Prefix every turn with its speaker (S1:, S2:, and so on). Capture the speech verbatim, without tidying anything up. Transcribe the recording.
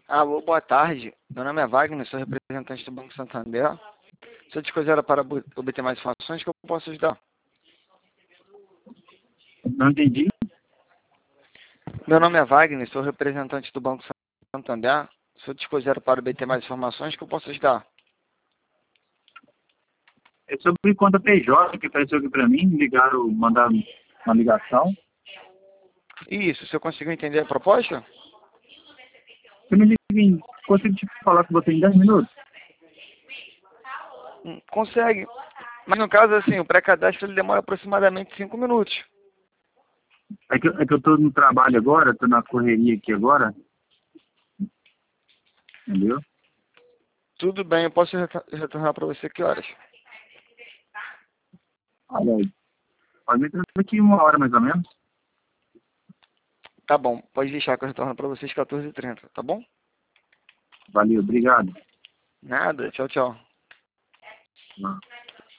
S1: Alô, boa tarde. Meu nome é Wagner, sou representante do Banco Santander. Se eu te considero para bu- obter mais informações, que eu posso ajudar?
S2: Não entendi.
S1: Meu nome é Wagner, sou representante do Banco Santander. Se eu te considero para obter mais informações, que eu posso ajudar?
S2: É sobre conta P J que apareceu aqui para mim, ligaram, mandaram uma ligação.
S1: Isso, se eu conseguiu entender a proposta?
S2: Você me liga em... Consigo te falar com você em dez minutos?
S1: Hum, Consegue. Mas no caso, assim, o pré-cadastro ele demora aproximadamente cinco minutos.
S2: É que, é que eu tô no trabalho agora, tô na correria aqui agora. Entendeu?
S1: Tudo bem, eu posso retor- retornar para você que horas?
S2: Olha aí. Pode me trazer aqui uma hora mais ou menos.
S1: Tá bom, pode deixar que eu retorno para vocês quatorze e trinta, tá bom?
S2: Valeu, obrigado.
S1: Nada, tchau, tchau.
S2: Ah.